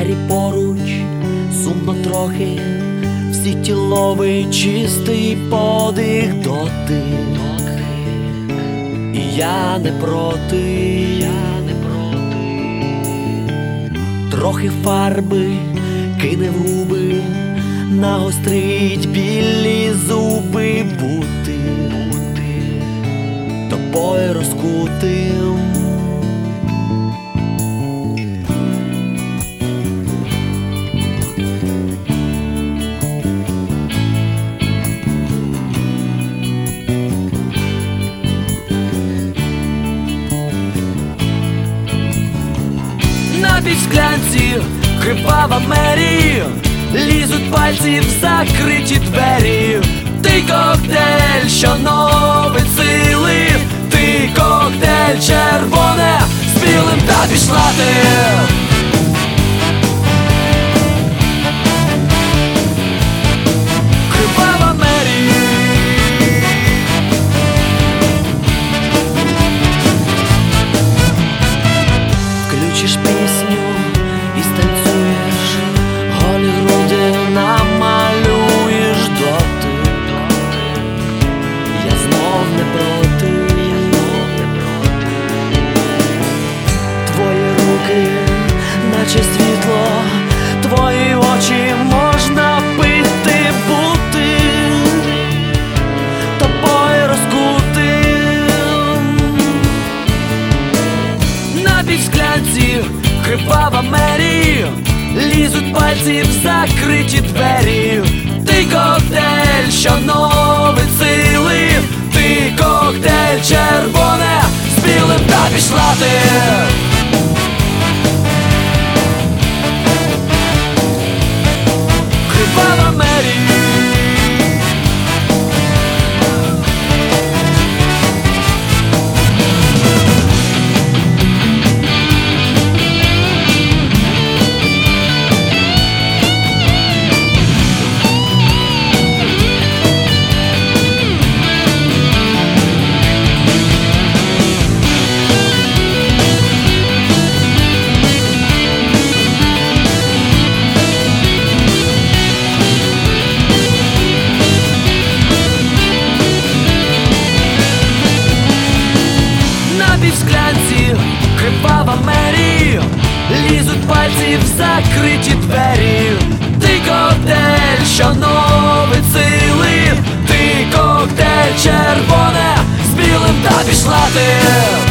двері поруч, сумно трохи, в світі ловить чистий подих дотик. І я не проти, трохи фарби кине в губи, нагострить білі зуби, бути тобою розкутим. На склянці кривава Мері, лізуть пальці в закриті двері. Ти коктейль, що новить сили, ти коктейль червоне з білим, та пішла ти. Кривава Мері. Включиш пісню і станцюєш, голі груди намалюєш дотик. Я знов не проти, твої руки, наче світло, твої очі можна пити, бути тобою розкутим. На склянці кривава Мері, лізуть пальці в закриті двері. Ти коктейль, що новить сили, ти коктейль червоне з білим, та пішла ти. Кривава Мері. В склянці кривава Мері, лізуть пальці в закриті двері. Ти коктейль, що новить сили, ти коктейль червоне з білим, та пішла ти.